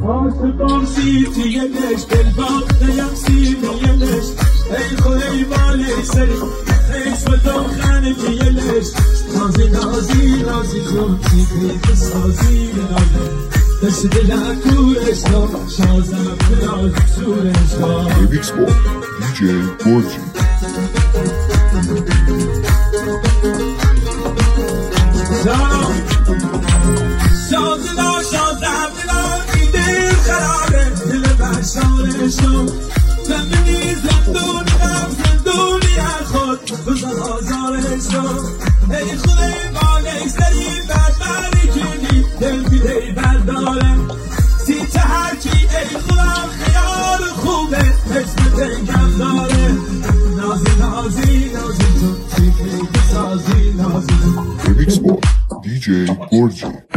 عاشقم سیتیلش دل باختیم سیمیلش ای خوی بالی سری ای سودم خانه بیلش نازی نازی نازی زون سیخی سازی نازی دست دل کورش دا شازم پلاز سورش دا Remix Boy DJ Gorgi شازنا شازم بلانی دل خرابه دل بشارشم زمینی زندونی هم زندونی خود بزن آزارشم ای خونه مانه سری بدبری کنی دل بیده برداره سیت هرکی ای خودم خیال خوبه اسم تنگم داره نازی نازی نازی تو سیکی سازی نازی Remix Boy DJ Gorgi